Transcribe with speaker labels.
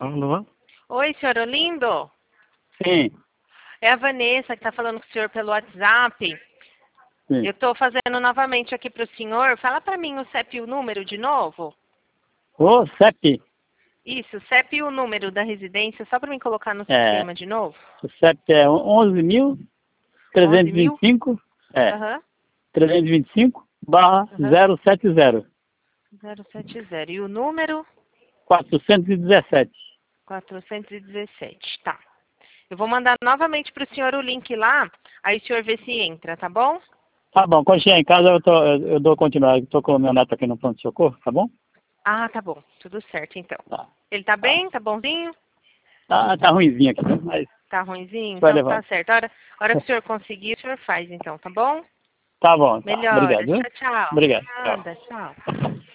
Speaker 1: Alô?
Speaker 2: Oi, senhor Olindo?
Speaker 1: Sim,
Speaker 2: É a Vanessa que está falando com o senhor pelo WhatsApp.
Speaker 1: sim.
Speaker 2: Eu estou fazendo novamente aqui para o senhor. Fala para mim o CEP e o número de novo.
Speaker 1: Ô, CEP.
Speaker 2: Isso, CEP e o número da residência, só para mim colocar no
Speaker 1: É,
Speaker 2: sistema de novo.
Speaker 1: o CEP é
Speaker 2: 11.000?
Speaker 1: 11.325,
Speaker 2: Aham,
Speaker 1: 325 barra
Speaker 2: aham.
Speaker 1: 070,
Speaker 2: 070. E o número?
Speaker 1: 417.
Speaker 2: 417. Tá. Eu vou mandar novamente para o senhor o link lá, aí o senhor vê se entra, tá bom?
Speaker 1: Tá bom, quando chegar em casa eu dou continuidade. Estou com o meu neto aqui no pronto-socorro, tá bom?
Speaker 2: Ah, tá bom. Tudo certo, então.
Speaker 1: Tá,
Speaker 2: Ele tá
Speaker 1: tá.
Speaker 2: bem? Tá bonzinho?
Speaker 1: Tá ruimzinho aqui, mas
Speaker 2: Tá ruinzinho?
Speaker 1: vai
Speaker 2: Então tá
Speaker 1: levando.
Speaker 2: certo. A hora que o senhor conseguir, o senhor faz, então, tá bom?
Speaker 1: Tá bom, tá. Obrigado,
Speaker 2: Melhoras.
Speaker 1: viu?
Speaker 2: Tchau, tchau.
Speaker 1: Obrigado. Tchau.
Speaker 2: Nada, tchau.